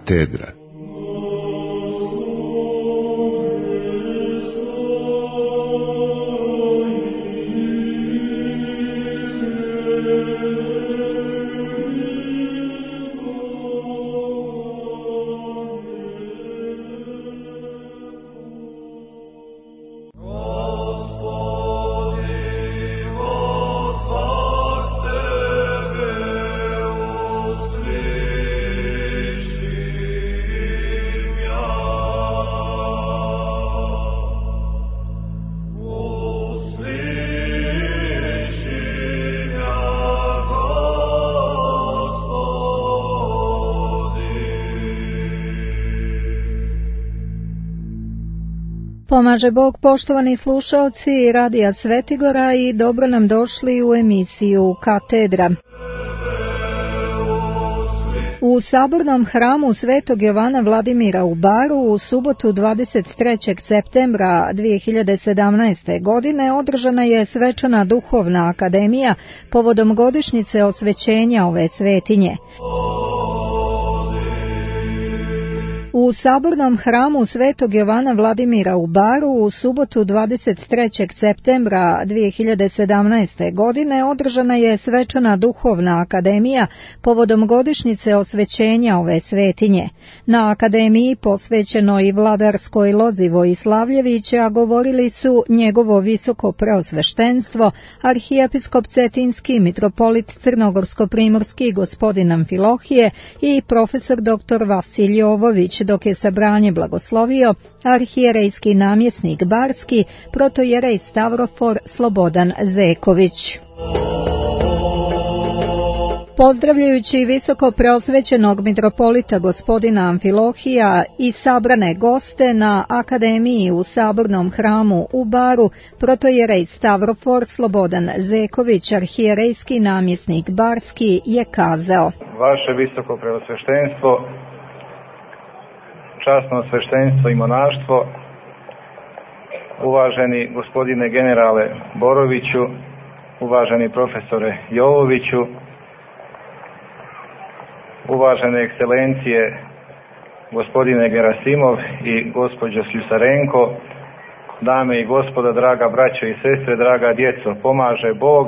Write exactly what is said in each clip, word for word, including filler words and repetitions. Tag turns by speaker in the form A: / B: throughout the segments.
A: Katedra.
B: Pomaže Bog, poštovani slušaoci Radija Svetigora, i dobro nam došli u emisiju Katedra. U sabornom hramu Svetog Jovana Vladimira u Baru u subotu dvadeset trećeg septembra dvije hiljade sedamnaeste. godine održana je svečana duhovna akademija povodom godišnjice osvećenja ove svetinje. U sabornom hramu Svetog Jovana Vladimira u Baru u subotu dvadeset trećeg septembra dvije hiljade sedamnaeste. godine održana je svečana duhovna akademija povodom godišnjice osvećenja ove svetinje. Na akademiji, posvećenoj vladarskoj lozi Vojislavljevića, govorili su njegovo visoko preosveštenstvo, arhijepiskop Cetinski, mitropolit Crnogorsko-primorski gospodin Amfilohije i profesor doktor Vasilij Jovović, dok je sabranje blagoslovio arhijerejski namjesnik Barski, protojerej Stavrofor Slobodan Zeković. Pozdravljajući visoko preosvećenog mitropolita gospodina Amfilohija i sabrane goste na akademiji u sabornom hramu u Baru, protojerej Stavrofor Slobodan Zeković, arhijerejski namjesnik Barski, je kazao:
C: Vaše visoko preosveštenstvo, časno sveštenstvo i monaštvo, uvaženi gospodine generale Boroviću, uvaženi profesore Jovoviću, uvažene ekscelencije gospodine Gerasimov i gospođo Sljusarenko, dame i gospoda, draga braćo i sestre, draga djeco, pomaže Bog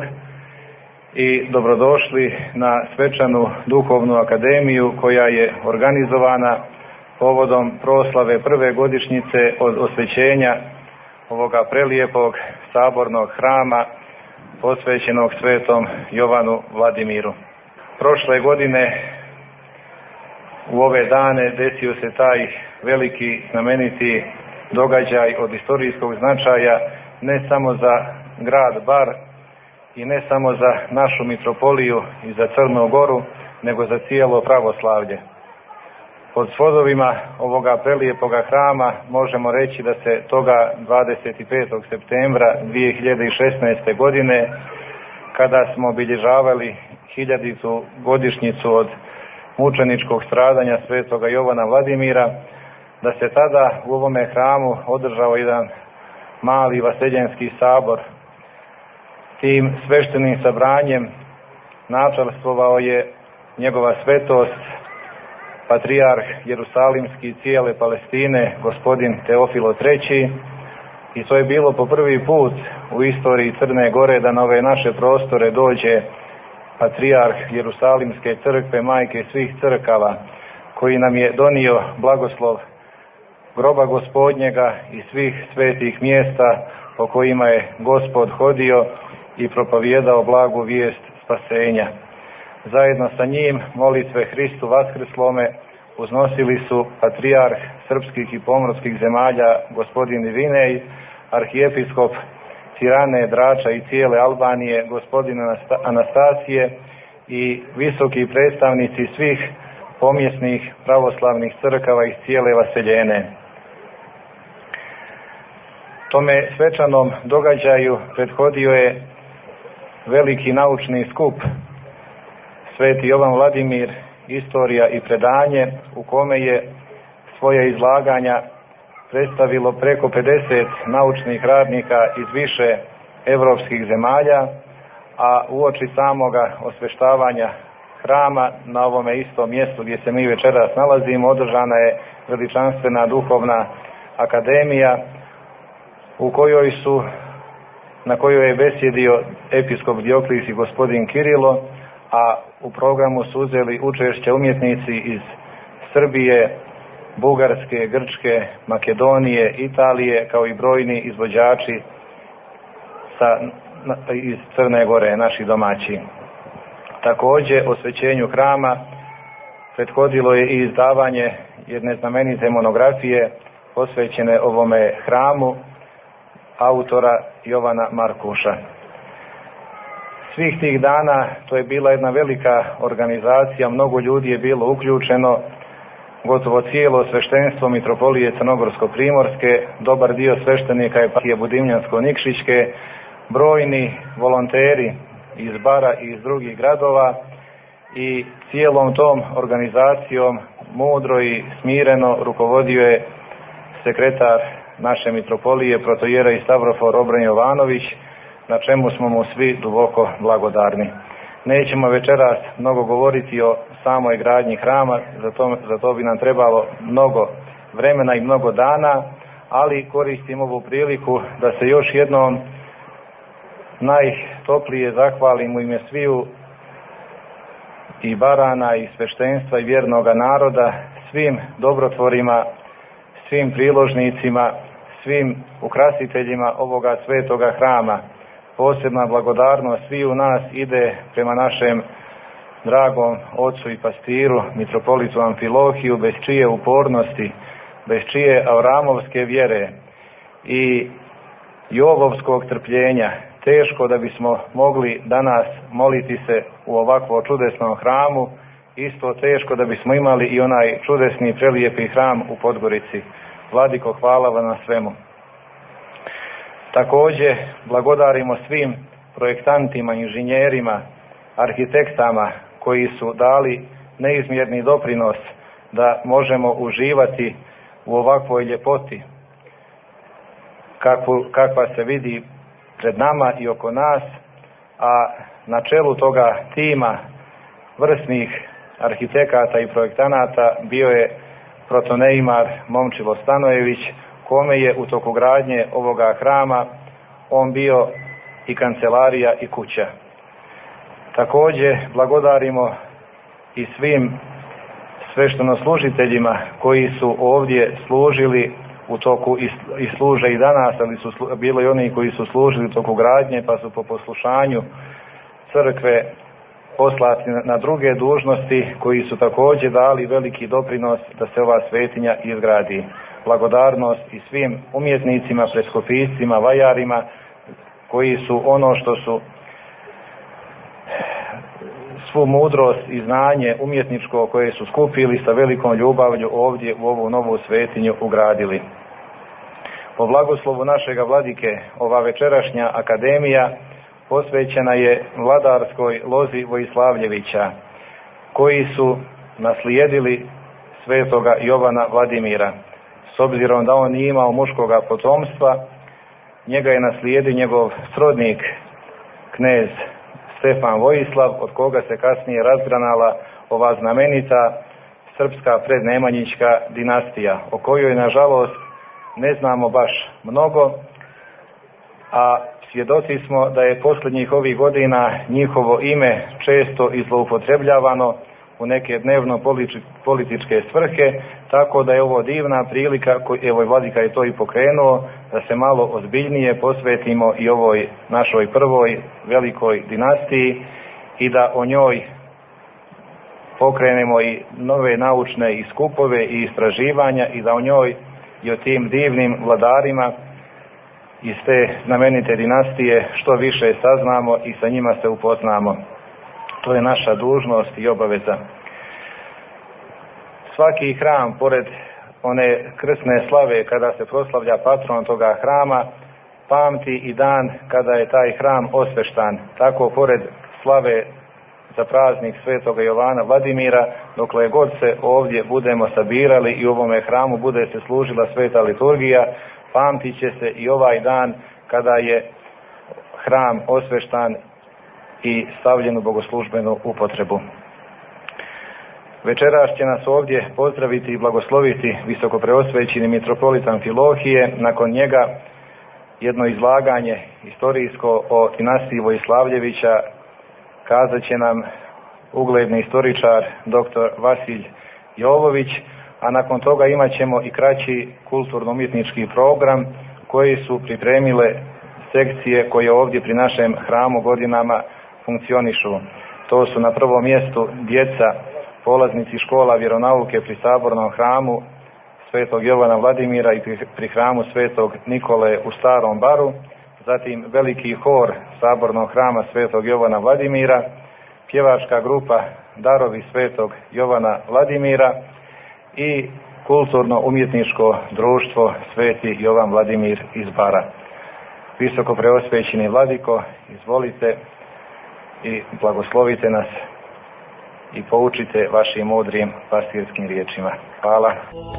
C: i dobrodošli na svečanu duhovnu akademiju koja je organizovana povodom proslave prve godišnjice od osvećenja ovoga prelijepog sabornog hrama posvećenog Svetom Jovanu Vladimiru. Prošle godine u ove dane desio se taj veliki znameniti događaj od istorijskog značaja ne samo za grad Bar i ne samo za našu mitropoliju i za Crnu Goru, nego za cijelo pravoslavlje. Pod svodovima ovoga prelijepoga hrama možemo reći da se toga dvadeset petog septembra dvije hiljade šesnaeste. godine, kada smo obilježavali hiljaditu godišnjicu od mučeničkog stradanja Svetoga Jovana Vladimira, da se tada u ovome hramu održao jedan mali vaseljenski sabor. Tim sveštenim sabranjem načelstvovao je njegova svetost patrijarh Jerusalimski cijele Palestine, gospodin Teofilo treći, i to je bilo po prvi put u istoriji Crne Gore da na ove naše prostore dođe patrijarh Jerusalimske crkve, majke svih crkava, koji nam je donio blagoslov groba Gospodnjega i svih svetih mjesta po kojima je Gospod hodio i propovijedao blagu vijest spasenja. Zajedno sa njim molitve Hristu Vaskrslome uznosili su patrijarh srpskih i pomorskih zemalja gospodin Divinej, arhijepiskop Tirane, Drača i cijele Albanije gospodin Anastasije i visoki predstavnici svih pomjesnih pravoslavnih crkava iz cijele vaseljene. Tome svečanom događaju prethodio je veliki naučni skup Sveti Jovan Vladimir, istorija i predanje, u kome je svoje izlaganja predstavilo preko pedeset naučnih radnika iz više evropskih zemalja, a uoči samoga osveštavanja hrama na ovome istom mjestu gdje se mi večeras nalazimo održana je veličanstvena duhovna akademija u kojoj su, na kojoj je besjedio episkop Dioklis i gospodin Kirilo, a u programu su uzeli učešće umjetnici iz Srbije, Bugarske, Grčke, Makedonije, Italije, kao i brojni izvođači sa, iz Crne Gore, naši domaći. Također, osvećenju hrama prethodilo je i izdavanje jedne znamenite monografije posvećene ovome hramu autora Jovana Markuša. Svih tih dana to je bila jedna velika organizacija, mnogo ljudi je bilo uključeno, gotovo cijelo sveštenstvo Mitropolije Crnogorsko-Primorske, dobar dio sveštenika eparhije Budimljansko-Nikšićke, brojni volonteri iz Bara i iz drugih gradova i cijelom tom organizacijom mudro i smireno rukovodio je sekretar naše mitropolije, protojera Stavrofor Obran Jovanović, na čemu smo mu svi duboko blagodarni. Nećemo večeras mnogo govoriti o samoj gradnji hrama, za to, za to bi nam trebalo mnogo vremena i mnogo dana, ali koristim ovu priliku da se još jednom najtoplije zahvalim u ime sviju i barana i sveštenstva i vjernoga naroda, svim dobrotvorima, svim priložnicima, svim ukrasiteljima ovoga svetoga hrama. Posebna blagodarnost sviju nas ide prema našem dragom ocu i pastiru, mitropolitu Amfilohiju, bez čije upornosti, bez čije avramovske vjere i jovovskog trpljenja, teško da bismo mogli danas moliti se u ovakvom čudesnom hramu, isto teško da bismo imali i onaj čudesni prelijepi hram u Podgorici. Vladiko, hvala vam na svemu. Također blagodarimo svim projektantima, inženjerima, arhitektama koji su dali neizmjerni doprinos da možemo uživati u ovakvoj ljepoti kakvu, kakva se vidi pred nama i oko nas, a na čelu toga tima vrsnih arhitekata i projektanata bio je protoneimar Momčilo Stanojević, kome je u toku gradnje ovoga hrama on bio i kancelarija i kuća. Također blagodarimo i svim sveštenoslужiteljima koji su ovdje služili u toku i služe i danas, ali su bilo i oni koji su služili u toku gradnje pa su po poslušanju crkve poslati na druge dužnosti, koji su također dali veliki doprinos da se ova svetinja izgradi. Blagodarnost i svim umjetnicima, preskopiscima, vajarima koji su ono što su svu mudrost i znanje umjetničko koje su skupili sa velikom ljubavlju ovdje u ovu novu svetinju ugradili. Po blagoslovu našega vladike ova večerašnja akademija posvećena je vladarskoj lozi Vojislavljevića, koji su naslijedili svetoga Jovana Vladimira. S obzirom da on nije imao muškoga potomstva, njega je naslijedio njegov srodnik, knez Stefan Vojislav, od koga se kasnije razgranala ova znamenita srpska prednemanjićka dinastija, o kojoj nažalost ne znamo baš mnogo, a svjedoci smo da je posljednjih ovih godina njihovo ime često i zloupotrebljavano u neke dnevno političke svrhe, tako da je ovo divna prilika, evo i vladika je to i pokrenuo, da se malo ozbiljnije posvetimo i ovoj našoj prvoj velikoj dinastiji i da o njoj pokrenemo i nove naučne i skupove i istraživanja i da o njoj i o tim divnim vladarima iz te znamenite dinastije što više saznamo i sa njima se upoznamo. To je naša dužnost i obaveza. Svaki hram, pored one krsne slave kada se proslavlja patron toga hrama, pamti i dan kada je taj hram osveštan. Tako pored slave za praznik svetoga Jovana Vladimira, dokle god se ovdje budemo sabirali i u ovome hramu bude se služila sveta liturgija, pamtit će se i ovaj dan kada je hram osveštan i stavljen u bogoslužbenu upotrebu. Večeras će nas ovdje pozdraviti i blagosloviti visokopreosvećeni mitropolit Amfilohije, nakon njega jedno izlaganje historijsko o dinastiji Vojislavljevića kazat će nam ugledni istoričar doktor Vasilj Jovović, a nakon toga imat ćemo i kraći kulturno-umjetnički program koji su pripremile sekcije koje ovdje pri našem hramu godinama funkcionišu. To su na prvom mjestu djeca, polaznici škola vjeronauke pri Sabornom hramu Svetog Jovana Vladimira i pri hramu Svetog Nikole u Starom Baru, zatim veliki hor Sabornog hrama Svetog Jovana Vladimira, pjevačka grupa Darovi Svetog Jovana Vladimira i kulturno-umjetničko društvo Sveti Jovan Vladimir iz Bara. Visoko preosvećeni vladiko, izvolite i blagoslovite nas i poučite vašim mudrim pastirskim riječima. Hvala.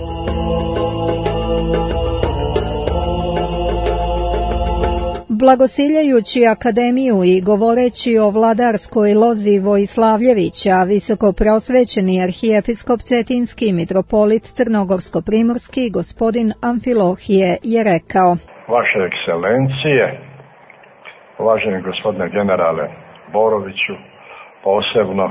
B: Blagosiljajući akademiju i govoreći o vladarskoj lozi Vojislavljevića, visoko preosvećeni arhijepiskop Cetinski mitropolit Crnogorsko-primorski gospodin Amfilohije je rekao:
A: Vaše ekscelencije, uvaženi gospodine generale Boroviću, posebno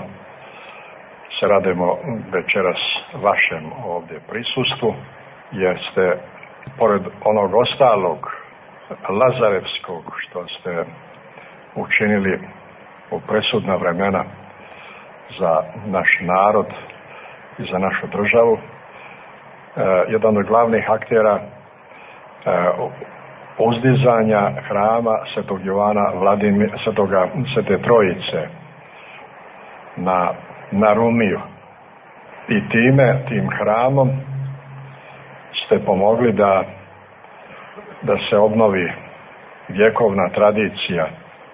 A: se radimo večeras vašem ovdje prisustvu, jer ste pored onog ostalog lazarevskog što ste učinili u presudna vremena za naš narod i za našu državu, eh, jedan od glavnih aktera eh, uzdizanja hrama Svetog Jovana Vladimira, Svetoga, Svete Trojice na, na Rumiju. I time, tim hramom ste pomogli da da se obnovi vjekovna tradicija,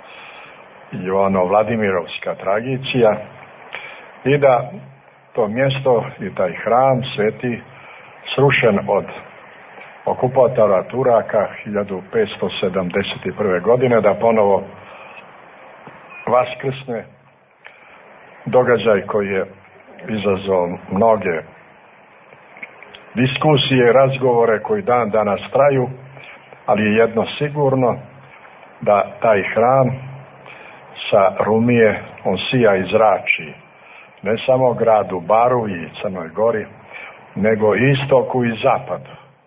A: Jovano Vladimirovska tradicija, i da to mjesto i taj hram sveti, srušen od okupatora Turaka hiljadu petsto sedamdeset prve. godine, da ponovo vaskrsne, događaj koji je izazvao mnoge diskusije i razgovore koji dan danas traju, ali je jedno sigurno, da taj hram sa Rumije, on sija i zrači ne samo gradu Baru i Crnoj Gori, nego i istoku i zapadu.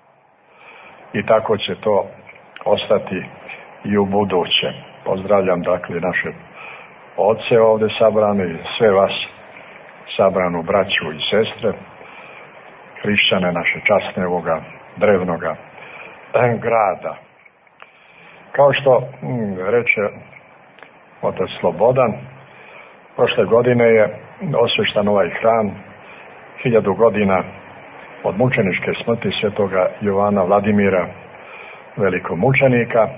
A: I tako će to ostati i u buduće. Pozdravljam dakle naše oce ovdje sabrane i sve vas sabranu braću i sestre, hrišćane naše časne ovoga drevnoga grada. Kao što mm, reče otac Slobodan, prošle godine je osvještan ovaj hram hiljadu godina od mučeničke smrti Svetoga Jovana Vladimira, velikomučenika,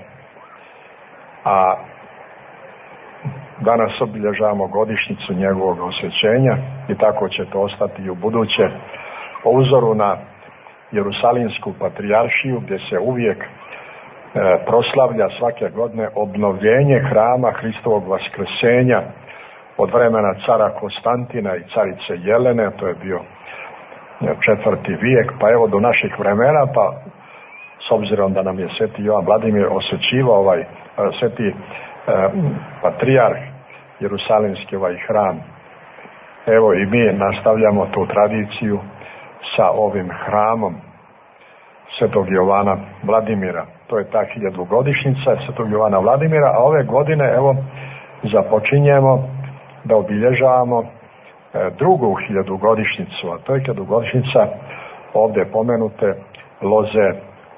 A: a danas obilježavamo godišnjicu njegovog osvećenja i tako će to ostati i u buduće, po uzoru na Jerusalimsku patrijaršiju, gdje se uvijek e, proslavlja svake godine obnovljenje hrama Hristovog vaskrsenja od vremena cara Konstantina i carice Jelene, to je bio četvrti vijek, pa evo do naših vremena, pa s obzirom da nam je Sveti Jovan Vladimir osvećivao ovaj sveti e, patrijarh Jerusalimski ovaj hram, evo i mi nastavljamo tu tradiciju sa ovim hramom Svetog Jovana Vladimira. To je ta hiljadugodišnjica Svetog Jovana Vladimira, a ove godine evo započinjemo da obilježavamo e, drugu hiljadugodišnjicu, a to je hiljadugodišnjica ovdje pomenute loze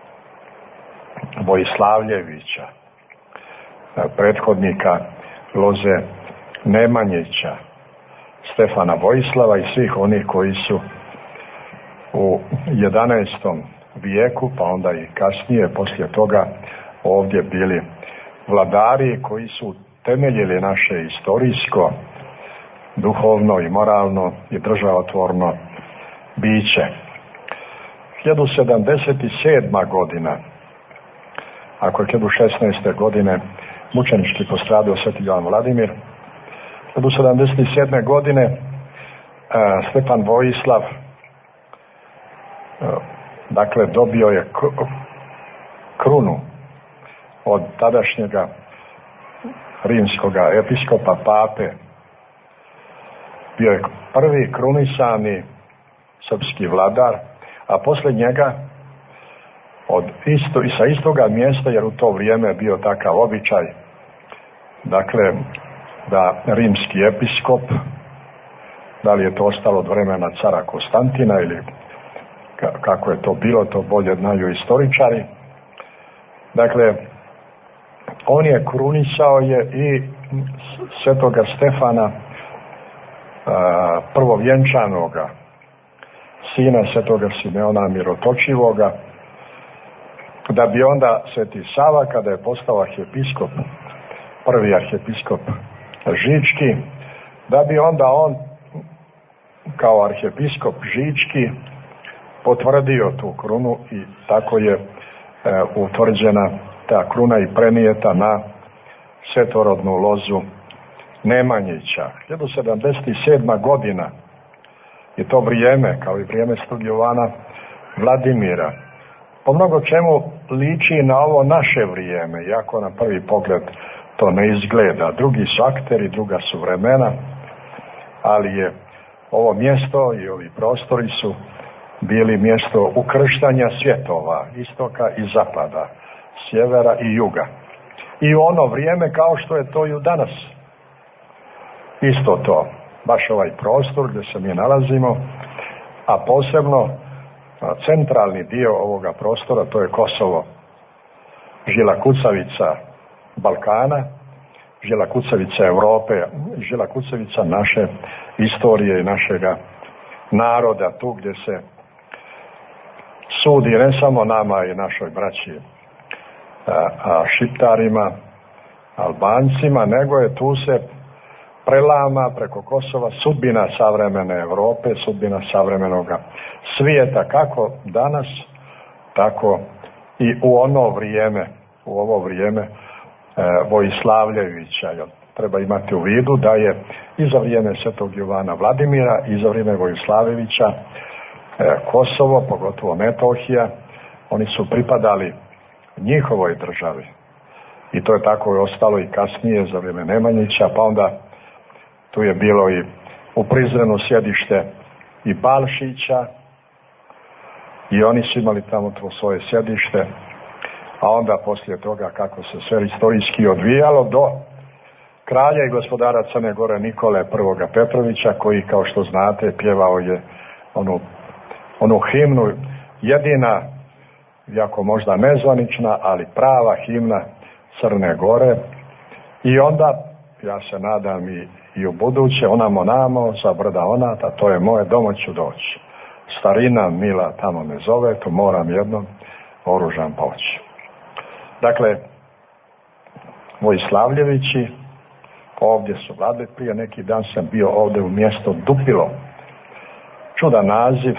A: Vojislavljevića, e, prethodnika loze Nemanjića, Stefana Vojislava i svih onih koji su u jedanaestom vijeku, pa onda i kasnije, poslije toga, ovdje bili vladari koji su temeljili naše istorijsko, duhovno i moralno i državotvorno biće. hiljadu sedamdeset sedma. godina, ako je hiljadu šesnaeste. godine mučenički postradio Sveti Jovan Vladimir, hiljadu sedamdeset sedme. godine Stefan Vojislav dakle dobio je krunu od tadašnjega rimskoga episkopa pape. Bio je prvi krunisani srpski vladar, a poslije njega od isto, i sa istoga mjesta, jer u to vrijeme je bio takav običaj, dakle da rimski episkop, da li je to ostalo od vremena cara Konstantina ili kako je to bilo, to bolje znaju istoričari. Dakle, on je krunisao je i svetoga Stefana, prvovjenčanoga sina svetoga Simeona Mirotočivoga, da bi onda sveti Sava, kada je postao arhijepiskop, prvi arhijepiskop Žički, da bi onda on kao arhijepiskop Žički potvrdio tu krunu i tako je e, utvrđena ta kruna i prenijeta na svetorodnu lozu Nemanjića. hiljadu sedamdeset sedma godina je to vrijeme, kao i vrijeme svetog Jovana Vladimira. Po mnogo čemu liči na ovo naše vrijeme, iako na prvi pogled to ne izgleda. Drugi su akteri, druga su vremena, ali je ovo mjesto i ovi prostori su bili mjesto ukrštanja svjetova, istoka i zapada, sjevera i juga. I u ono vrijeme kao što je to i u danas. Isto to, baš ovaj prostor gdje se mi nalazimo, a posebno centralni dio ovoga prostora, to je Kosovo, žila kucavica Balkana, žila kucavica Europe, žila kucavica naše istorije i našega naroda, tu gdje se sudi ne samo nama i našoj braći a, a Šiptarima, Albancima, nego je tu se prelama preko Kosova sudbina savremene Europe, sudbina savremenog svijeta, kako danas, tako i u ono vrijeme, u ovo vrijeme e, Vojislavljevića. Treba imati u vidu da je i za vrijeme svetog Jovana Vladimira i za vrijeme Vojislavljevića e, Kosovo, pogotovo Metohija, oni su pripadali njihovoj državi. I to je tako i ostalo i kasnije za vrijeme Nemanjića, pa onda tu je bilo i u Prizrenu sjedište i Balšića i oni su imali tamo to svoje sjedište, a onda poslije toga kako se sve istorijski odvijalo do kralja i gospodara Crne Gore Nikole I. Petrovića, koji, kao što znate, pjevao je onu, onu himnu, jedina, jako možda nezvanična, ali prava himna Crne Gore. I onda, ja se nadam i, i u buduće, onamo namo, za brda onata, to je moje, domo ću doći. Starina mila tamo me zove, tu moram jednom oružan poći. Dakle, Vojislavljevići ovdje su vladali. Prije neki dan sam bio ovdje u mjesto Dupilo. Čudan naziv.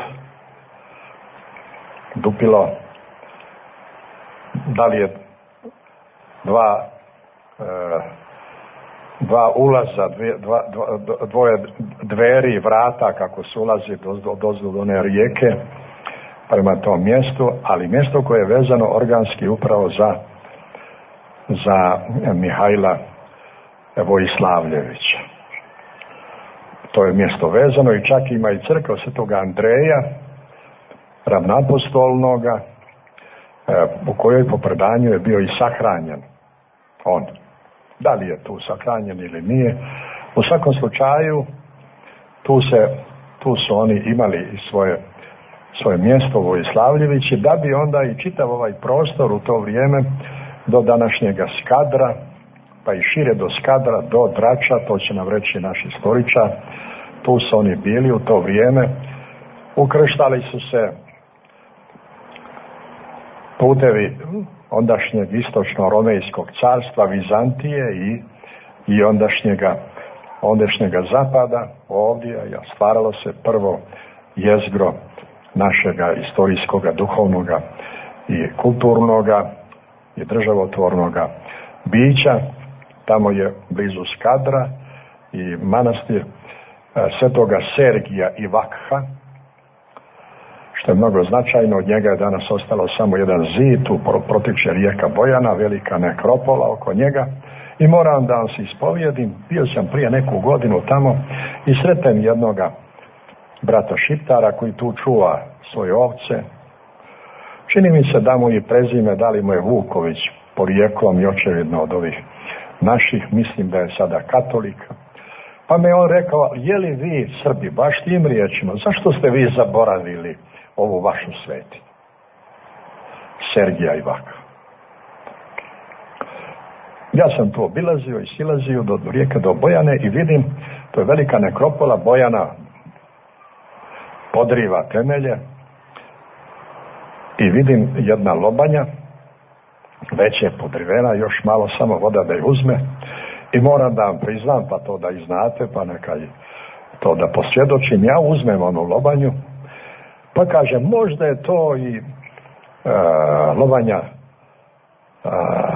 A: Dupilo. Da li je dva e, dva ulaza, dvije, dva, dva, dvoje dveri i vrata kako se ulazi do, do, do one rijeke prema tom mjestu, ali mjesto koje je vezano organski upravo za za Mihajla Vojislavljevića. To je mjesto vezano i čak ima i crkva svetoga Andreja, ravnapostolnoga, u kojoj po predanju je bio i sahranjen on. Da li je tu sahranjen ili nije? U svakom slučaju tu, se, tu su oni imali i svoje, svoje mjesto Vojislavljevići, da bi onda i čitav ovaj prostor u to vrijeme do današnjega Skadra, pa i šire do Skadra, do Drača, to će nam reći naš istoričar, tu su oni bili u to vrijeme, ukrštali su se putevi ondašnjeg istočno-romejskog carstva, Vizantije i, i ondašnjega, ondašnjega zapada ovdje, ja, stvaralo se prvo jezgro našega istorijskoga, duhovnoga i kulturnoga i državotvornoga bića. Tamo je blizu Skadra i manastir svetoga Sergija i Vakha, što je mnogo značajno. Od njega je danas ostalo samo jedan zid, tu protiče rijeka Bojana, velika nekropola oko njega. I moram da vam se ispovijedim, bio sam prije neku godinu tamo i sretem jednoga brata Šiptara koji tu čuva svoje ovce. Čini mi se da mu i prezime, da li mu je Vuković porijeklom i očevidno od ovih naših, mislim da je sada katolik. Pa me on rekao, je li vi Srbi, baš tim riječima, zašto ste vi zaboravili ovu vašu svetinju? Sergija i Vakha. Ja sam tu obilazio i silazio do rijeke do Bojane i vidim, to je velika nekropola, Bojana podriva temelje i vidim jedna lobanja, već je podrivena, još malo samo voda da je uzme i moram da vam priznam, pa to da i znate, pa neka i to da posvjedočim, ja uzmem onu lobanju, pa kažem, možda je to i uh, lobanja uh,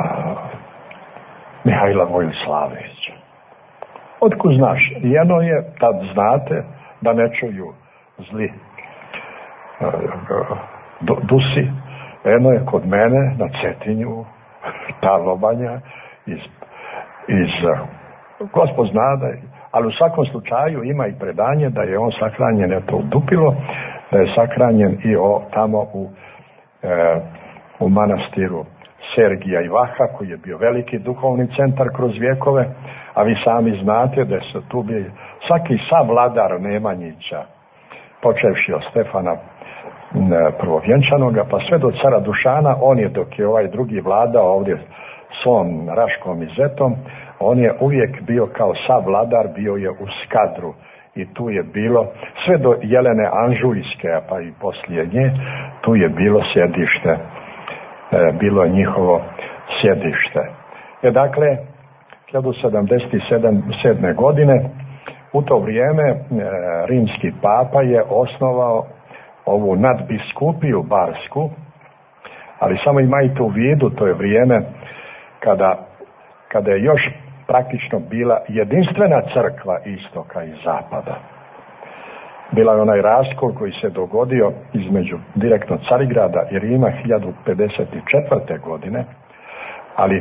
A: Mihajla Vojislavića. Otkud znaš? Jedno je, tad znate, da ne čuju zli uh, uh, dusi. Jedno je kod mene na Cetinju, ta lobanja iz, iz uh, Gospod zna da je, ali u svakom slučaju ima i predanje da je on sahranjen, je to udupilo, da je sahranjen i o, tamo u, e, u manastiru Sergija i Vakha, koji je bio veliki duhovni centar kroz vjekove, a vi sami znate da se tu bi svaki savladar Nemanjića, počevši od Stefana Prvovjenčanoga, pa sve do cara Dušana, on je, dok je ovaj drugi vladao ovdje svom Raškom i Zetom, on je uvijek bio kao savladar, bio je u Skadru i tu je bilo, sve do Jelene Anžujske, pa i poslije nje, tu je bilo sjedište, e, bilo je njihovo sjedište. E dakle, hiljadu sedamdeset sedme. godine, u to vrijeme e, rimski papa je osnovao ovu nadbiskupiju barsku, ali samo imajte u vidu, to je vrijeme kada, kada je još praktično bila jedinstvena crkva istoka i zapada. Bila je onaj raskol koji se dogodio između direktno Carigrada i Rima hiljadu pedeset četvrte. godine, ali e,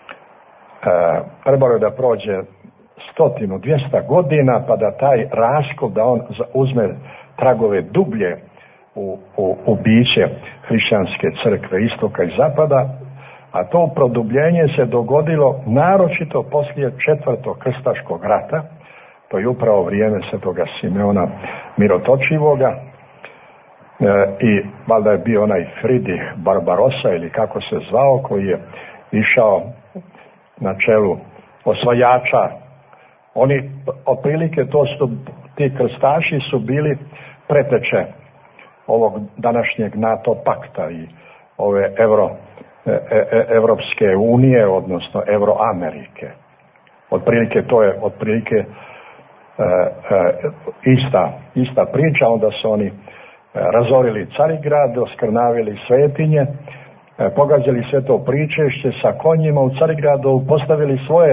A: trebalo je da prođe stotinu, dvjesto godina pa da taj raskol, da on uzme tragove dublje u, u, u biće hrišćanske crkve istoka i zapada, a to produbljenje se dogodilo naročito poslije četvrtog krstaškog rata, to je upravo vrijeme svetoga Simeona Mirotočivoga, e, i valjda je bio onaj Fridih Barbarosa ili kako se zvao, koji je išao na čelu osvajača. Oni, otprilike, to su, ti krstaši su bili preteče ovog današnjeg NATO pakta i ove Euro, e, e, Evropske unije, odnosno Euroamerike. Otprilike to je otprilike e, e, ista, ista priča. Onda su oni razorili Carigrad, oskrnavili svetinje, e, pogađali sve to pričešće sa konjima u Carigradu, postavili svoje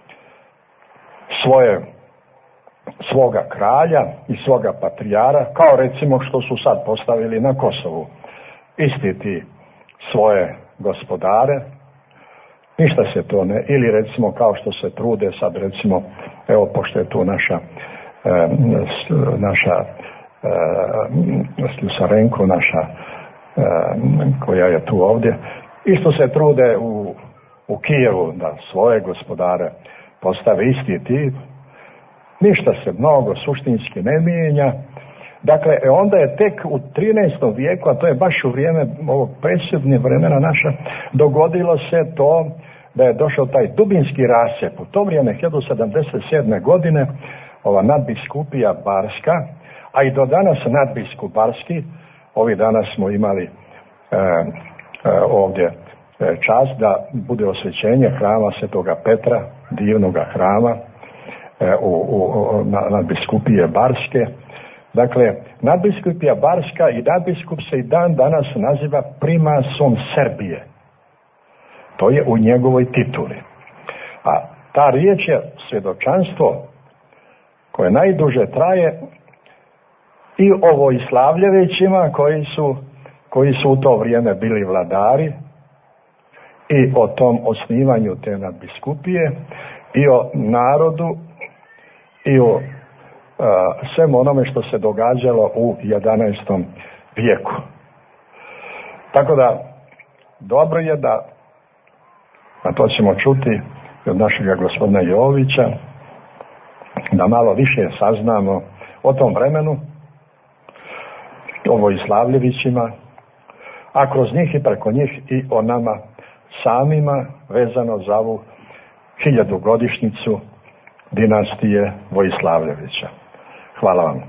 A: svoje svoga kralja i svoga patrijara, kao recimo što su sad postavili na Kosovu. Isti ti svoje gospodare, ništa se to ne, ili recimo kao što se trude sad recimo, evo pošto je tu naša e, naša e, Sljusarenko, naša e, koja je tu ovdje, isto se trude u, u Kijevu da svoje gospodare postave isti ti. Ništa se mnogo suštinski ne mijenja. Dakle, onda je tek u trinaestom vijeku, a to je baš u vrijeme ovog presudnje vremena naša, dogodilo se to da je došao taj dubinski rascjep. U to vrijeme, hiljadu sedamdeset sedme. godine, ova nadbiskupija barska, a i do danas nadbiskup barski, ovi danas smo imali e, e, ovdje e, čast da bude osvećenje hrama Svetoga Petra, divnoga hrama, U, u, na, nadbiskupije barske. Dakle, nadbiskupija barska i nadbiskup se i dan danas naziva primasom Srbije. To je u njegovoj tituli. A ta riječ je svjedočanstvo koje najduže traje, i o Vojislavljevićima koji su, koji su u to vrijeme bili vladari, i o tom osnivanju te nadbiskupije, i o narodu, i o Uh, svemu onome što se događalo u jedanaestom vijeku. Tako da, dobro je da, a to ćemo čuti od našega gospodina Jovića, da malo više saznamo o tom vremenu, o Vojislavljevićima, a kroz njih i preko njih i o nama samima, vezano za ovu hiljadugodišnjicu dinastije Vojislavljevića. Hvala vam.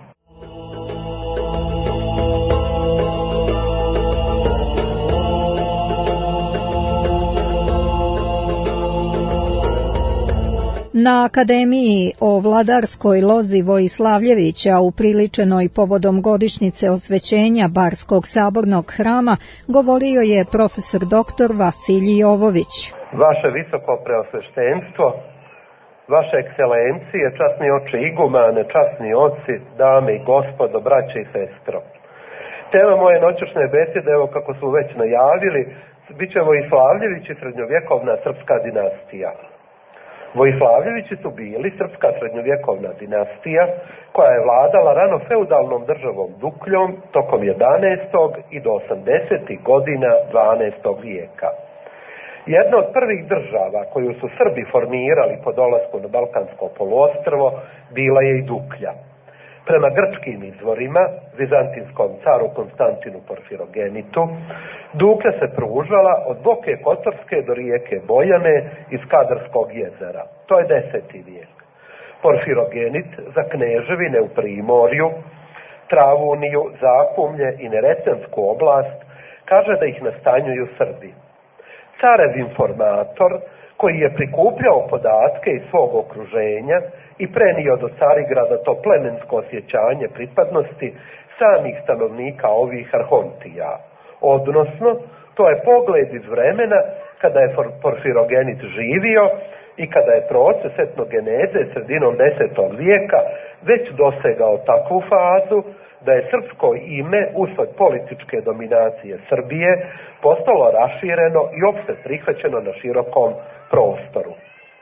B: Na Akademiji o vladarskoj lozi Vojislavljevića upriličenoj povodom godišnjice osvećenja Barskog sabornog hrama govorio je profesor doktor Vasilij Jovović.
D: Vaše visoko preosveštenstvo, Vaše ekscelencije, časni oče igumane, časni oci, dame i gospodo, braće i sestro. Tema moje noćašnje besede, evo kako su već najavili, bit će Vojislavljevići, srednjovjekovna srpska dinastija. Vojislavljevići su bili srpska srednjovjekovna dinastija koja je vladala rano feudalnom državom Dukljom tokom jedanaestog i do osamdesetih godina dvanaestog vijeka. Jedna od prvih država koju su Srbi formirali po dolasku na Balkansko poluostrvo bila je i Duklja. Prema grčkim izvorima, vizantinskom caru Konstantinu Porfirogenitu, Duklja se pružala od Boke Kotorske do rijeke Bojane iz Kadarskog jezera. To je deseti vijek. Porfirogenit za kneževine u Primorju, Travuniju, Zakumlje i Neretvansku oblast kaže da ih nastanjuju Srbi. Carev informator, koji je prikupljao podatke iz svog okruženja i prenio do Carigrada to plemensko osjećanje pripadnosti samih stanovnika ovih arhontija. Odnosno, to je pogled iz vremena kada je Porfirogenit živio i kada je proces etnogeneze sredinom desetog vijeka već dosegao takvu fazu da je srpsko ime usled političke dominacije Srbije postalo rašireno i opšte prihvaćeno na širokom prostoru.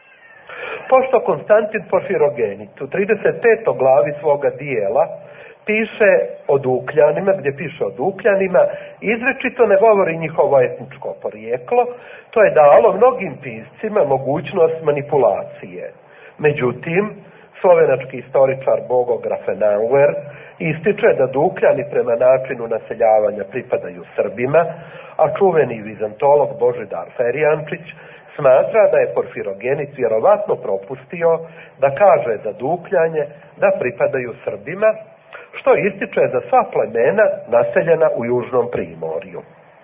D: Pošto Konstantin Porfirogenit u trideset petoj glavi svoga dijela piše o Dukljanima, gdje piše o Dukljanima, izričito ne govori njihovo etničko porijeklo, to je dalo mnogim piscima mogućnost manipulacije. Međutim, slovenački istoričar Bogo Grafenauer ističe da Dukljani prema načinu naseljavanja pripadaju Srbima, a čuveni vizantolog Božidar Ferjančić smatra da je Porfirogenit vjerovatno propustio da kaže za Dukljanje da pripadaju Srbima, što ističe za sva plemena naseljena u južnom Primorju.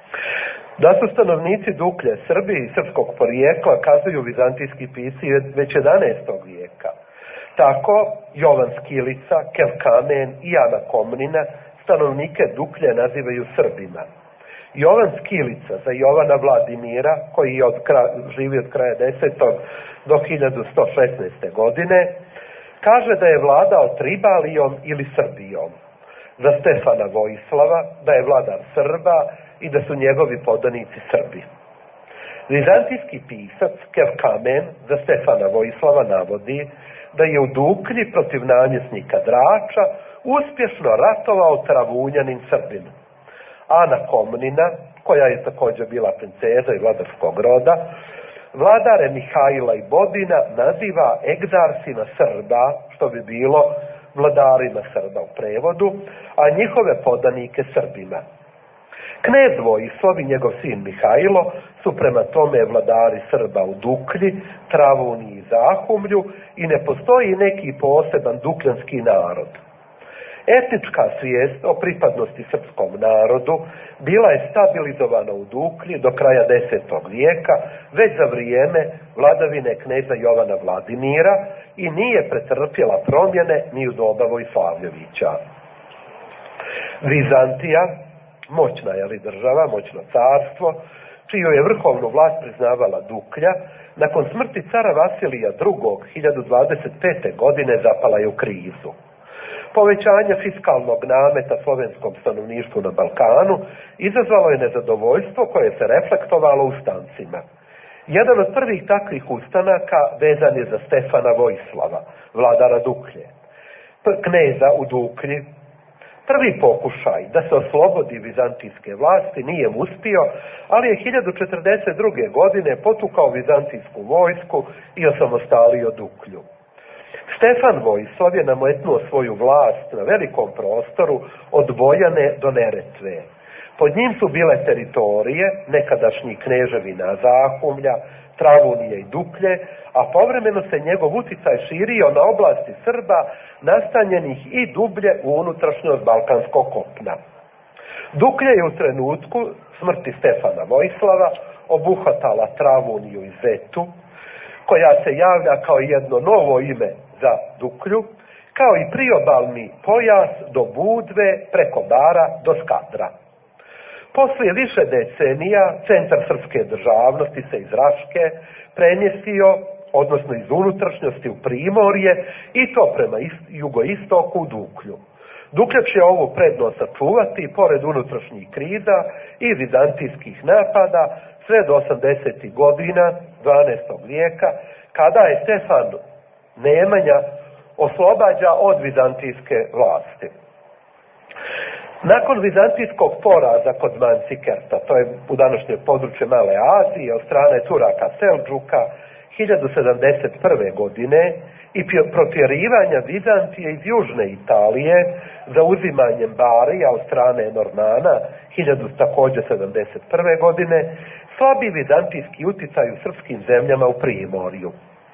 D: Da su stanovnici Duklje Srbi i srpskog porijekla kazuju vizantijski pisci već jedanaestog vijeka. Tako Jovan Skilica, Kevkamen i Ana Komnina stanovnike Duklje nazivaju Srbima. Jovan Skilica za Jovana Vladimira, koji je od kraja, živi od kraja desetog do hiljadu sto šesnaeste. godine, kaže da je vladao Tribalijom ili Srbijom. Za Stefana Vojislava da je vladar Srba i da su njegovi podanici Srbi. Vizantijski pisac Kevkamen za Stefana Vojislava navodi da je u Duklji protiv namjesnika Drača uspješno ratovao Travunjanin Srbin. Ana Komnina, koja je također bila princeza i vladarskog roda, vladare Mihajla i Bodina naziva egzarsima Srba, što bi bilo vladarima Srba u prevodu, a njihove podanike Srbima. Knez Vojislav i njegov sin Mihajlo su prema tome vladari Srba u Duklji, Travuniji i Zahumlju i ne postoji neki poseban dukljanski narod. Etnička svijest o pripadnosti srpskom narodu bila je stabilizovana u Duklji do kraja desetog vijeka, već za vrijeme vladavine kneza Jovana Vladimira i nije pretrpjela promjene ni u doba Vojislavljevića. Vizantija, moćna je li država, moćno carstvo, čiju je vrhovnu vlast priznavala Duklja, nakon smrti cara Vasilija drugog. hiljadu dvadeset pete. godine zapala je u krizu. Povećanje fiskalnog nameta slovenskom stanovništvu na Balkanu izazvalo je nezadovoljstvo koje se reflektovalo u ustancima. Jedan od prvih takvih ustanaka vezan je za Stefana Vojislava, vladara Duklje, kneza u Duklji. Prvi pokušaj da se oslobodi vizantijske vlasti nije mu uspio, ali je hiljadu četrdeset druge. godine potukao vizantijsku vojsku i osamostalio Duklju. Stefan Vojislav je nametnuo svoju vlast na velikom prostoru od Bojane do Neretve. Pod njim su bile teritorije nekadašnjih kneževina Zahumlja, Travunije i Duklje, a povremeno se njegov uticaj širio na oblasti Srba nastanjenih i dublje u unutrašnjost Balkanskog kopna. Duklje je u trenutku smrti Stefana Vojislava obuhvatala Travuniju i Zetu, koja se javlja kao jedno novo ime za Duklju, kao i priobalni pojas do Budve preko Bara do Skadra. Poslije više decenija centar srpske državnosti se iz Raške premjestio, odnosno iz unutrašnjosti u Primorje, i to prema jugoistoku u Duklju. Duklja će ovu prednost sačuvati pored unutrašnjih kriza i vizantijskih napada sve do osamdesetih godina dvanaestog vijeka, kada je Stefan Nemanja oslobađa od vizantijske vlasti. Nakon vizantijskog poraza kod Mancikerta, to je u današnje područje Male Azije, od strane Turaka Selđuka, hiljadu sedamdeset prve. godine i protjerivanja Vizantije iz južne Italije za uzimanjem Barija od strane Normana, hiljadu sedamdeset prve. godine, slabi vizantijski uticaj u srpskim zemljama u Primorju.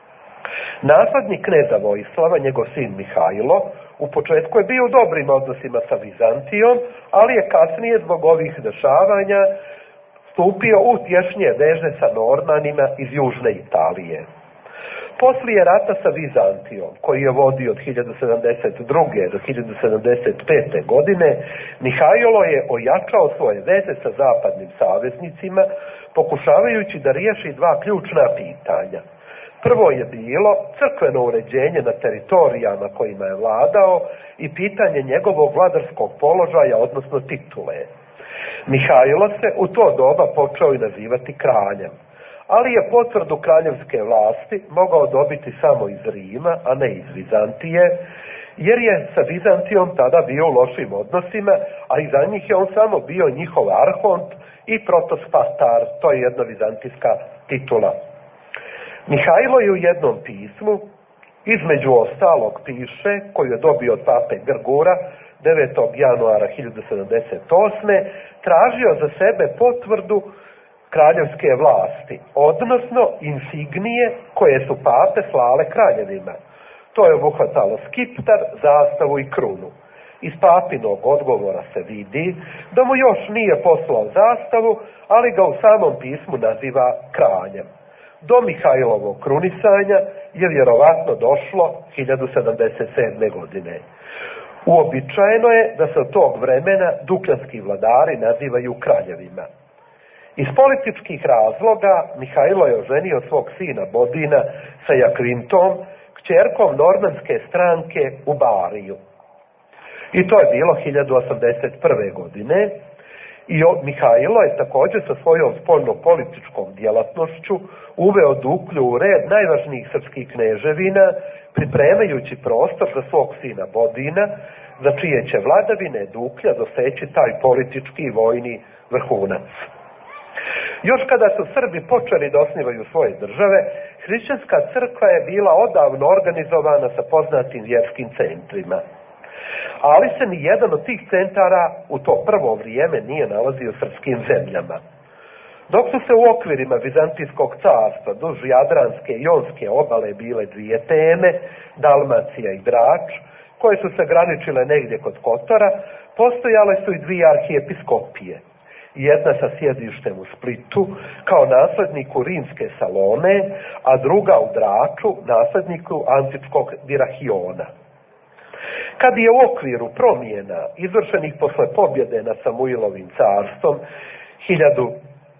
D: Naslednik kneza Vojislava, njegov sin Mihajlo, u početku je bio u dobrim odnosima sa Vizantijom, ali je kasnije zbog ovih dešavanja stupio u tješnje veze sa Normanima iz južne Italije. Poslije rata sa Vizantijom, koji je vodio od hiljadu sedamdeset druge. do hiljadu sedamdeset pete. godine, Mihajlo je ojačao svoje veze sa zapadnim saveznicima, pokušavajući da riješi dva ključna pitanja. Prvo je bilo crkveno uređenje na teritorijama kojima je vladao i pitanje njegovog vladarskog položaja, odnosno titule. Mihajlo se u to doba počeo i nazivati kraljem, ali je potvrdu kraljevske vlasti mogao dobiti samo iz Rima, a ne iz Vizantije, jer je sa Vizantijom tada bio u lošim odnosima, a iza njih je on samo bio njihov arhont i protospatar, to je jedna vizantijska titula. Mihajlo je u jednom pismu, između ostalog piše, koju je dobio od pape Grgura devetog januara hiljadu sedamdeset osme. tražio za sebe potvrdu kraljevske vlasti, odnosno insignije koje su pape slale kraljevima. To je obuhvatalo skiptar, zastavu i krunu. Iz papinog odgovora se vidi da mu još nije poslao zastavu, ali ga u samom pismu naziva kraljem. Do Mihajlovog krunisanja je vjerovatno došlo hiljadu sedamdeset sedme. godine. Uobičajeno je da se od tog vremena dukljanski vladari nazivaju kraljevima. Iz političkih razloga Mihajlo je oženio svog sina Bodina sa Jakvintom, kćerkom normanske stranke u Bariju. I to je bilo hiljadu osamdeset prve. godine. I Mihajlo je također sa svojom spoljno-političkom djelatnošću uveo Duklju u red najvažnijih srpskih kneževina, pripremajući prostor za svog sina Bodina, za čije će vladavine Duklja doseći taj politički i vojni vrhunac. Još kada su Srbi počeli da osnivaju svoje države, hrišćanska crkva je bila odavno organizovana sa poznatim vjerskim centrima. Ali se ni jedan od tih centara u to prvo vrijeme nije nalazio u srpskim zemljama. Dok su se u okvirima Vizantijskog carstva duž Jadranske i Jonske obale bile dvije teme, Dalmacija i Drač, koje su se graničile negdje kod Kotora, postojale su i dvije arhijepiskopije. Jedna sa sjedištem u Splitu, kao nasledniku rimske Salone, a druga u Draču, nasledniku antičkog Dirahiona. Kad je u okviru promjena izvršenih posle pobjede nad Samuilovim carstvom hiljadu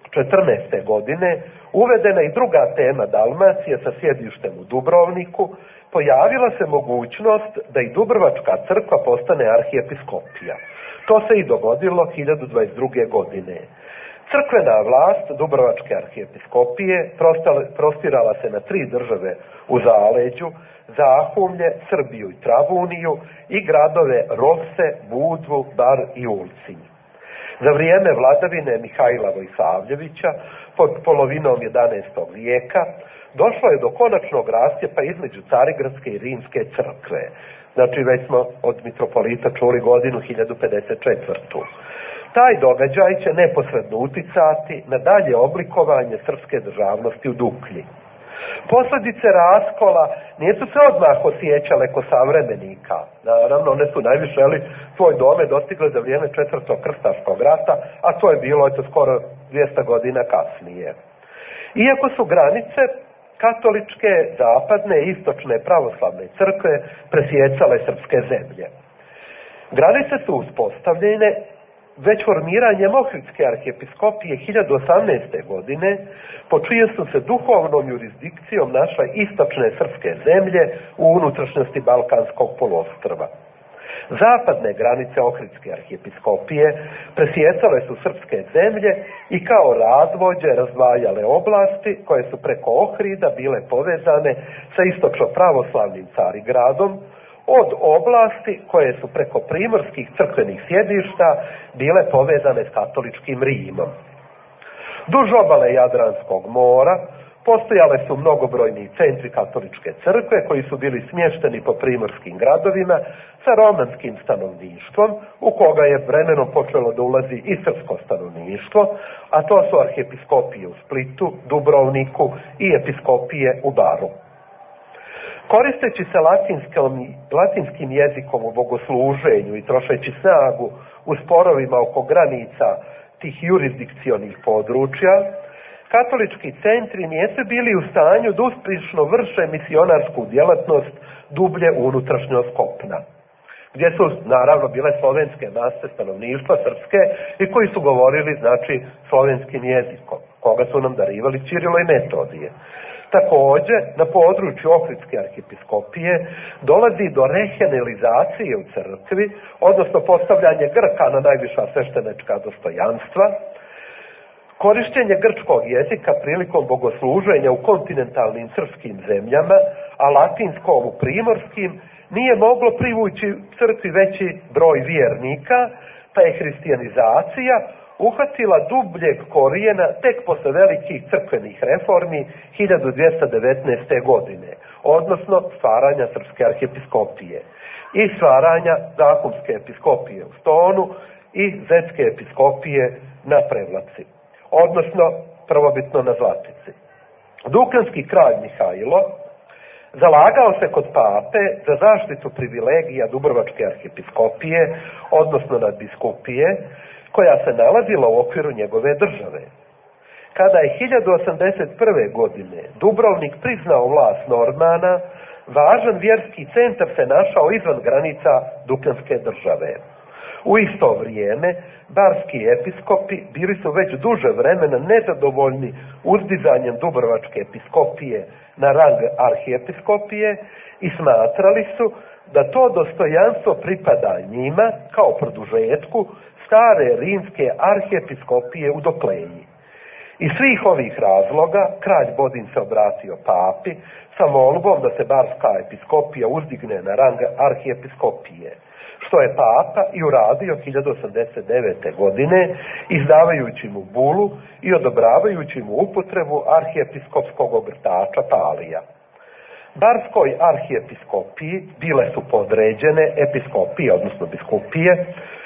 D: četrnaeste. godine uvedena i druga tema Dalmacije sa sjedištem u Dubrovniku, pojavila se mogućnost da i Dubrovačka crkva postane arhijepiskopija. To se i dogodilo hiljadu dvadeset druge. godine. Crkvena vlast Dubrovačke arhijepiskopije prostirala se na tri države u zaleđu, Zahumlje, Srbiju i Travuniju i gradove Rose, Budvu, Bar i Ulcinj. Za vrijeme vladavine Mihajla Vojsavljevića, pod polovinom jedanaestog. vijeka, došlo je do konačnog rascjepa između Carigradske i Rimske crkve. Znači, već smo od mitropolita čuli godinu hiljadu pedeset četvrtu. Taj događaj će neposredno uticati na dalje oblikovanje srpske državnosti u Duklji. Posljedice raskola nisu se odmah osjećale ko savremenika. Naravno, one su najviše ali svoj dome dostigle za vrijeme četvrtog krstaškog rata, a to je bilo eto skoro dvjesto godina kasnije. Iako su granice katoličke, zapadne i istočne pravoslavne crkve presjecale srpske zemlje. Granice su uspostavljene već formiranjem Ohridske arhijepiskopije hiljadu osamnaeste. godine, po čijom su se duhovnom jurisdikcijom našle istočne srpske zemlje u unutrašnjosti Balkanskog poluostrva. Zapadne granice Ohridske arhijepiskopije presjecale su srpske zemlje i kao razvođe razdvajale oblasti koje su preko Ohrida bile povezane sa istočno pravoslavnim Carigradom, od oblasti koje su preko primorskih crkvenih sjedišta bile povezane s katoličkim Rimom. Duž obale Jadranskog mora postojale su mnogobrojni centri katoličke crkve koji su bili smješteni po primorskim gradovima sa romanskim stanovništvom, u koga je vremenom počelo da ulazi i srpsko stanovništvo, a to su arhijepiskopije u Splitu, Dubrovniku i episkopije u Baru. Koristeći se latinskom, latinskim jezikom u bogosluženju i trošeći snagu u sporovima oko granica tih jurisdikcionih područja, katolički centri nisu bili u stanju da uspješno vrše misionarsku djelatnost dublje u unutrašnjost kopna, gdje su naravno bile slovenske mase stanovništva srpske i koji su govorili znači slovenskim jezikom, koga su nam darivali Ćirilo i Metodije. Također, na području Ohridske arhijepiskopije dolazi do rehenelizacije u crkvi, odnosno postavljanje Grka na najviša sveštenečka dostojanstva, korištenje grčkog jezika prilikom bogosluženja u kontinentalnim srpskim zemljama, a latinskom u primorskim, nije moglo privući crkvi veći broj vjernika, pa je hrišćanizacija uhvatila dubljeg korijena tek posle velikih crkvenih reformi hiljadu dvjesto devetnaeste. godine, odnosno stvaranja Srpske arhijepiskopije i stvaranja Zahumske episkopije u Stonu i Zetske episkopije na Prevlaci, odnosno prvobitno na Zlatici. Dukljanski kralj Mihajlo zalagao se kod pape za zaštitu privilegija Dubrovačke arhijepiskopije, odnosno nadbiskupije, koja se nalazila u okviru njegove države. Kada je hiljadu osamdeset prve. godine Dubrovnik priznao vlast Normana, važan vjerski centar se našao izvan granica Dukljanske države. U isto vrijeme, barski episkopi bili su već duže vremena nezadovoljni uzdizanjem Dubrovačke episkopije na rang arhijepiskopije i smatrali su da to dostojanstvo pripada njima kao produžetku stare rimske arhijepiskopije u Dokleji. Iz svih ovih razloga kralj Bodin se obratio papi sa molbom da se barska episkopija uzdigne na rang arhijepiskopije, što je papa i uradio hiljadu osamdeset devete. godine, izdavajući mu bulu i odobravajući mu upotrebu arhijepiskopskog ogrtača palija. Barskoj arhijepiskopiji bile su podređene episkopije, odnosno biskupije,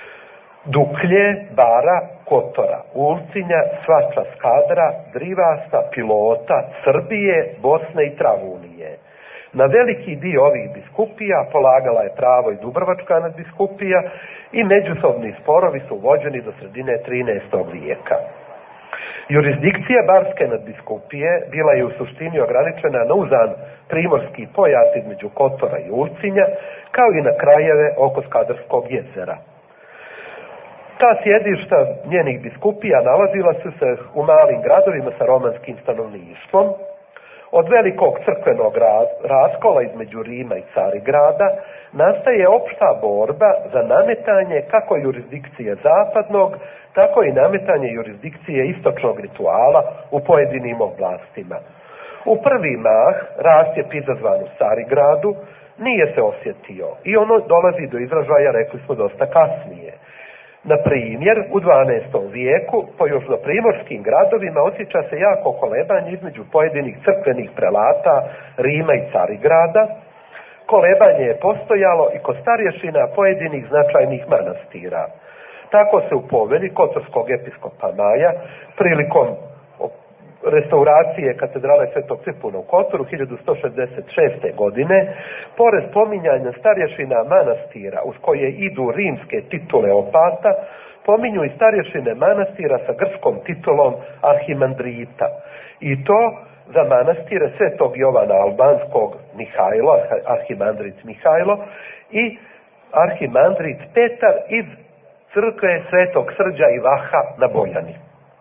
D: Duklje, Bara, Kotora, Ulcinja, Svača, Skadra, Drivasta, Pilota, Srbije, Bosne i Travunije. Na veliki dio ovih biskupija polagala je pravo i Dubrovačka nadbiskupija i međusobni sporovi su vođeni do sredine trinaestog. vijeka. Jurisdikcija barske nadbiskupije bila je u suštini ograničena na uzan primorski pojas između Kotora i Ulcinja, kao i na krajeve oko Skadarskog jezera. Ta sjedišta njenih biskupija nalazila su se u malim gradovima sa romanskim stanovništvom. Od velikog crkvenog raskola između Rima i Carigrada nastaje opšta borba za nametanje kako jurisdikcije zapadnog, tako i nametanje jurisdikcije istočnog rituala u pojedinim oblastima. U prvi mah rascjep izazvan u Carigradu nije se osjetio i ono dolazi do izražaja, rekli smo, dosta kasnije. Na primjer, u dvanaestom vijeku po južnoprimorskim gradovima osjeća se jako kolebanje između pojedinih crkvenih prelata Rima i Carigrada. Kolebanje je postojalo i kod starješina pojedinih značajnih manastira. Tako se u povelji kotorskog episkopa Maja prilikom restauracije katedrale Svetog Tripuna u Kotoru hiljadu sto šezdeset šeste. godine, pored spominjanja starješina manastira uz koje idu rimske titule opata, pominju i starješine manastira sa grčkom titulom arhimandrita. I to za manastire Svetog Jovana Albanskog Mihajlo, arhimandrit Mihajlo, i arhimandrit Petar iz crkve Svetog Srđa i Vaha na Bojani.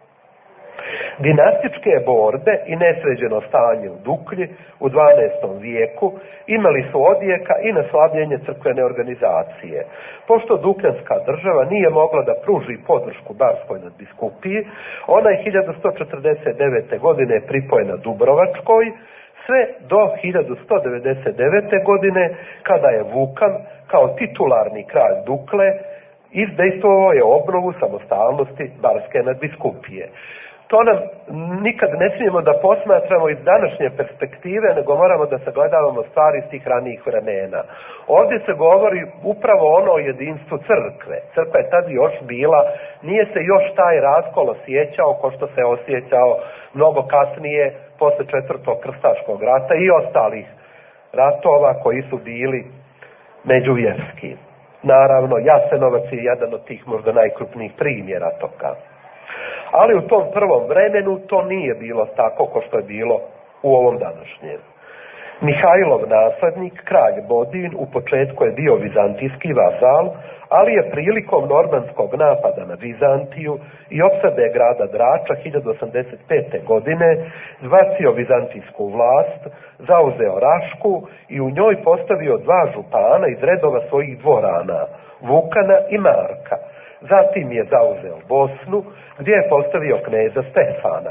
D: Dinastičke borbe i nesređeno stanje u Duklji u dvanaestom vijeku imali su odjeka i na slabljenje crkvene organizacije. Pošto dukljanska država nije mogla da pruži podršku Barskoj nadbiskupiji, ona je hiljadu sto četrdeset devete. godine pripojena Dubrovačkoj, sve do hiljadu sto devedeset devete. godine, kada je Vukan kao titularni kralj Dukle izdejstvovao je obnovu samostalnosti Barske nadbiskupije. To nam nikad ne smijemo da posmatramo iz današnje perspektive, nego moramo da sagledavamo stvari iz tih ranijih vremena. Ovdje se govori upravo ono o jedinstvu crkve. Crkva je tad još bila, nije se još taj raskol osjećao ko što se osjećao mnogo kasnije, posle četvrtog krstaškog rata i ostalih ratova koji su bili međuvjerski. Naravno, Jasenovac je jedan od tih možda najkrupnijih primjera toga. Ali u tom prvom vremenu to nije bilo tako kao što je bilo u ovom današnjem. Mihajlov naslednik, kralj Bodin, u početku je bio vizantijski vazal, ali je prilikom normanskog napada na Vizantiju i opsade grada Drača hiljadu osamdeset pete. godine zbacio vizantijsku vlast, zauzeo Rašku i u njoj postavio dva župana iz redova svojih dvorana, Vukana i Marka. Zatim je zauzeo Bosnu, gdje je postavio kneza Stefana.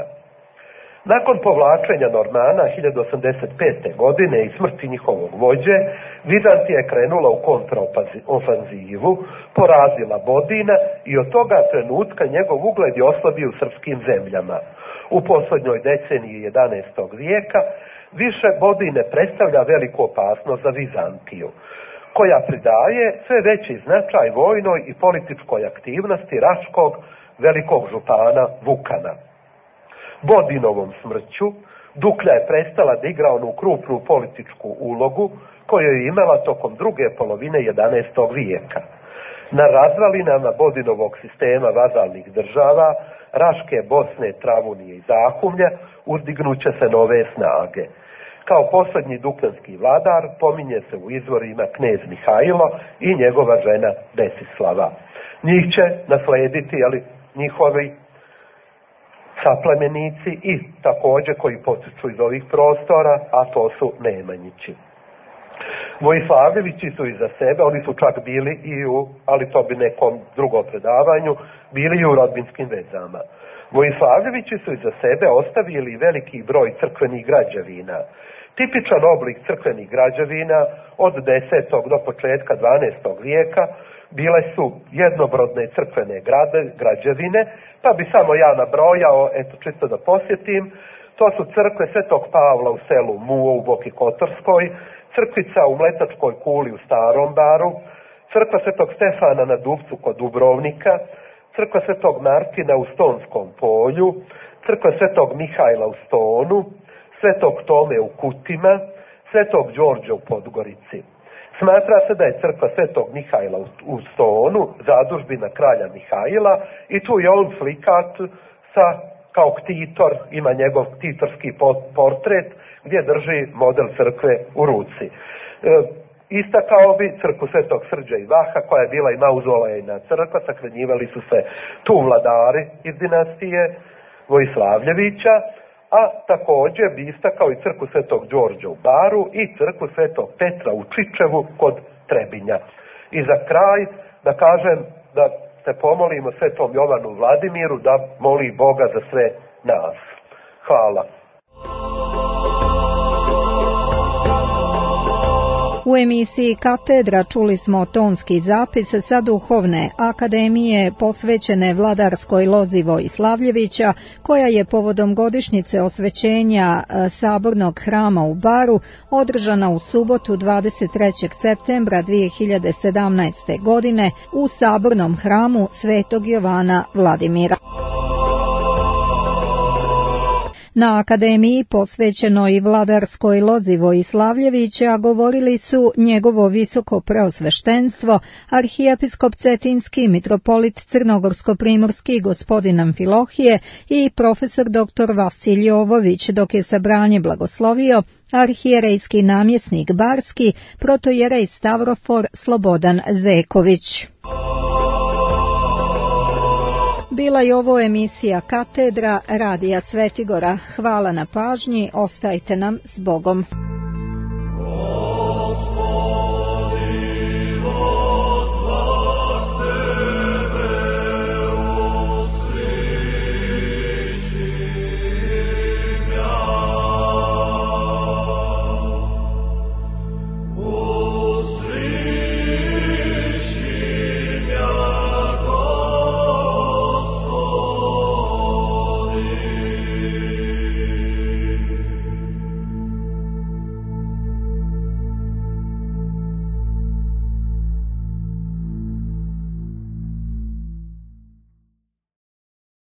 D: Nakon povlačenja Normana hiljadu osamdeset pete. godine i smrti njihovog vođe, Vizantija je krenula u kontraofanzivu, porazila Bodina i od toga trenutka njegov ugled je oslabio u srpskim zemljama. U posljednjoj deceniji jedanaestog vijeka više Bodin ne predstavlja veliku opasnost za Vizantiju, koja pridaje sve veći značaj vojnoj i političkoj aktivnosti raškog velikog župana Vukana. Bodinovom smrću Duklja je prestala da igra onu krupnu političku ulogu koju je imala tokom druge polovine jedanaestog vijeka. Na razvalinama Bodinovog sistema vazalnih država, Raške, Bosne, Travunije i Zahumlja, uzdignuće se nove snage. Kao posljednji dukljanski vladar pominje se u izvorima knez Mihajlo i njegova žena Desislava. Njih će naslediti, ali njihovi saplemenici i također koji potiču iz ovih prostora, a to su Nemanjići. Vojislavljevići su iza sebe, oni su čak bili i u, ali to bi nekom drugom predavanju, bili i u rodbinskim vezama. Vojislavljevići su iza sebe ostavili veliki broj crkvenih građevina. Tipičan oblik crkvenih građevina od desetog do početka dvanaestog vijeka bile su jednobrodne crkvene grade, građevine, pa bi samo ja nabrojao, eto čisto da posjetim, to su crkve Svetog Pavla u selu Muo u Boki Kotorskoj, crkvica u Mletačkoj kuli u Starom Baru, crkva Svetog Stefana na Duvcu kod Dubrovnika, crkva Svetog Martina u Stonskom polju, crkva Svetog Mihajla u Stonu, Svetog Tome u Kutima, Svetog Đorđa u Podgorici. Smatra se da je crkva Svetog Mihajla u Stonu zadužbina kralja Mihajla i tu je on slikat sa, kao ktitor, ima njegov ktitorski portret gdje drži model crkve u ruci. E, Istakao bi crkvu Svetog Srđa i Vaha, koja je bila i mauzolejna crkva, sahranjivali su se tu vladari iz dinastije Vojislavljevića, a također bi istakao i crkvu Svetog Đorđa u Baru i crkvu Svetog Petra u Čičevu kod Trebinja. I za kraj da kažem da se pomolimo Svetom Jovanu Vladimiru da moli Boga za sve nas. Hvala.
B: U emisiji Katedra čuli smo tonski zapis sa Duhovne akademije posvećene vladarskoj lozi Vojislavljevića, koja je povodom godišnjice osvećenja Sabornog hrama u Baru održana u subotu dvadeset trećeg septembra dvije hiljade sedamnaeste. godine u Sabornom hramu Svetog Jovana Vladimira. Na akademiji posvećenoj vladarskoj lozi Vojislavljevića govorili su njegovo visoko preosveštenstvo, arhijepiskop Cetinski, mitropolit Crnogorsko-primorski gospodin Amfilohije i profesor doktor Vasilij Jovović, dok je sabranje blagoslovio arhijerejski namjesnik Barski, protojerej Stavrofor Slobodan Zeković. Bila je ovo emisija Katedra Radija Svetigora. Hvala na pažnji, ostajte nam s Bogom.